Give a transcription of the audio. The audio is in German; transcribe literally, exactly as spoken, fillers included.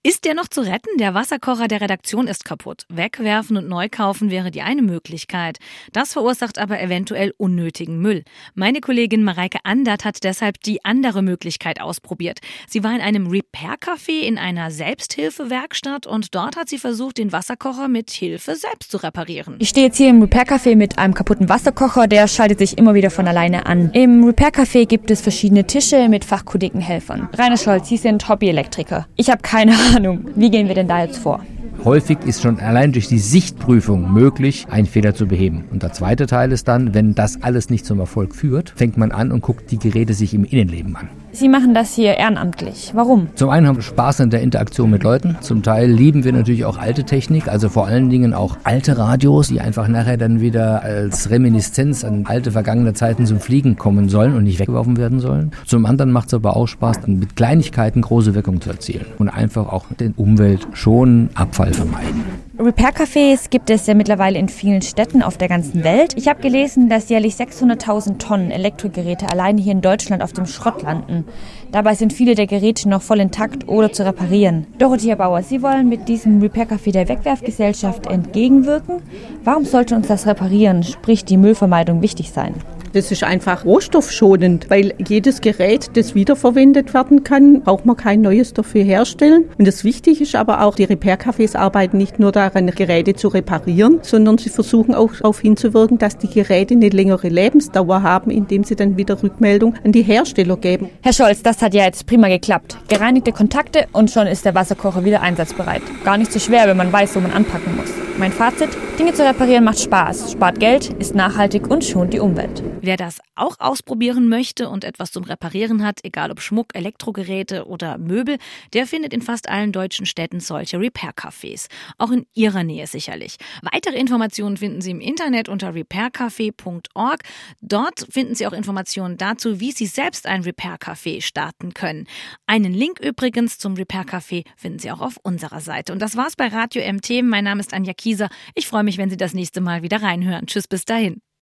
Ist der noch zu retten? Der Wasserkocher der Redaktion ist kaputt. Wegwerfen und neu kaufen wäre die eine Möglichkeit. Das verursacht aber eventuell unnötigen Müll. Meine Kollegin Mareike Andert hat deshalb die andere Möglichkeit ausprobiert. Sie war in einem Repair-Café in einer Selbsthilfewerkstatt und dort hat sie versucht, den Wasserkocher mit Hilfe selbst zu reparieren. Ich stehe jetzt hier im Repair-Café mit einem kaputten Wasserkocher, der schaltet sich immer wieder von alleine an. Im Repair-Café gibt es verschiedene Tische mit fachkundigen Helfern. Rainer Scholz, Sie sind Hobbyelektriker. Ich habe keine Ahnung. Wie gehen wir denn da jetzt vor? Häufig ist schon allein durch die Sichtprüfung möglich, einen Fehler zu beheben. Und der zweite Teil ist dann, wenn das alles nicht zum Erfolg führt, fängt man an und guckt die Geräte sich im Innenleben an. Sie machen das hier ehrenamtlich. Warum? Zum einen haben wir Spaß an der Interaktion mit Leuten. Zum Teil lieben wir natürlich auch alte Technik, also vor allen Dingen auch alte Radios, die einfach nachher dann wieder als Reminiszenz an alte vergangene Zeiten zum Fliegen kommen sollen und nicht weggeworfen werden sollen. Zum anderen macht es aber auch Spaß, dann mit Kleinigkeiten große Wirkung zu erzielen und einfach auch den Umwelt schonen, Abfall vermeiden. Repair-Cafés gibt es ja mittlerweile in vielen Städten auf der ganzen Welt. Ich habe gelesen, dass jährlich sechshunderttausend Tonnen Elektrogeräte alleine hier in Deutschland auf dem Schrott landen. Dabei sind viele der Geräte noch voll intakt oder zu reparieren. Dorothea Bauer, Sie wollen mit diesem Repair-Café der Wegwerfgesellschaft entgegenwirken. Warum sollte uns das Reparieren, sprich die Müllvermeidung, wichtig sein? Das ist einfach rohstoffschonend, weil jedes Gerät, das wiederverwendet werden kann, braucht man kein neues dafür herstellen. Und das Wichtige ist aber auch, die Repair-Cafés arbeiten nicht nur daran, Geräte zu reparieren, sondern sie versuchen auch darauf hinzuwirken, dass die Geräte eine längere Lebensdauer haben, indem sie dann wieder Rückmeldung an die Hersteller geben. Herr Scholz, das hat ja jetzt prima geklappt. Gereinigte Kontakte und schon ist der Wasserkocher wieder einsatzbereit. Gar nicht so schwer, wenn man weiß, wo man anpacken muss. Mein Fazit: Dinge zu reparieren macht Spaß, spart Geld, ist nachhaltig und schont die Umwelt. Wer das auch ausprobieren möchte und etwas zum Reparieren hat, egal ob Schmuck, Elektrogeräte oder Möbel, der findet in fast allen deutschen Städten solche Repair-Cafés. Auch in Ihrer Nähe sicherlich. Weitere Informationen finden Sie im Internet unter repair café punkt org. Dort finden Sie auch Informationen dazu, wie Sie selbst ein Repair-Café starten können. Einen Link übrigens zum Repair-Café finden Sie auch auf unserer Seite. Und das war's bei Radio M T. Mein Name ist Anja Kieser. Ich freue mich, wenn Sie das nächste Mal wieder reinhören. Tschüss, bis dahin.